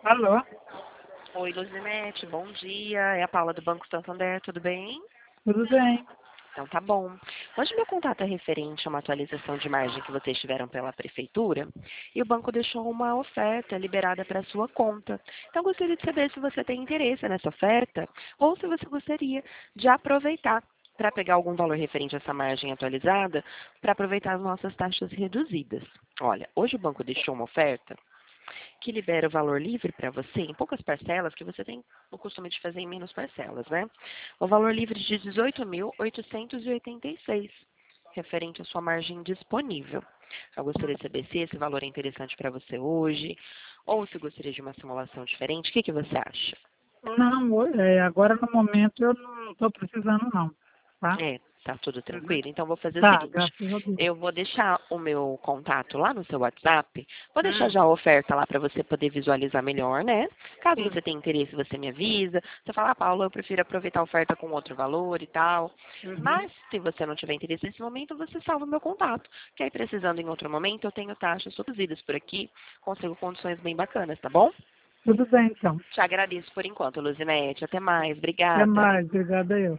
Alô? Oi, Luzinete, bom dia. É a Paula do Banco Santander, tudo bem? Tudo bem? Então tá bom. Hoje meu contato é referente a uma atualização de margem que vocês tiveram pela prefeitura e o banco deixou uma oferta liberada para a sua conta. Então gostaria de saber se você tem interesse nessa oferta ou se você gostaria de aproveitar para pegar algum valor referente a essa margem atualizada para aproveitar as nossas taxas reduzidas. Olha, hoje o banco deixou uma oferta que libera o valor livre para você em poucas parcelas, que você tem o costume de fazer em menos parcelas, né? O valor livre de 18.886, referente à sua margem disponível. Eu gostaria de saber se esse valor é interessante para você hoje, ou se gostaria de uma simulação diferente. O que você acha? Não, agora no momento eu não estou precisando não, tá? É, tá tudo Uhum. tranquilo. Então, vou fazer o Tá, seguinte: graças a Deus. eu vou deixar o meu contato lá no seu WhatsApp, vou deixar Hum, já a oferta lá para você poder visualizar melhor, né? Caso sim. você tenha interesse, você me avisa. Você fala, ah, Paula, eu prefiro aproveitar a oferta com outro valor e tal. Uhum. Mas, se você não tiver interesse nesse momento, você salva o meu contato. Que aí, precisando em outro momento, eu tenho taxas reduzidas por aqui, consigo condições bem bacanas, tá bom? Tudo bem então. Te agradeço por enquanto, Luzinete. Até mais. Até Obrigada. mais, obrigada eu.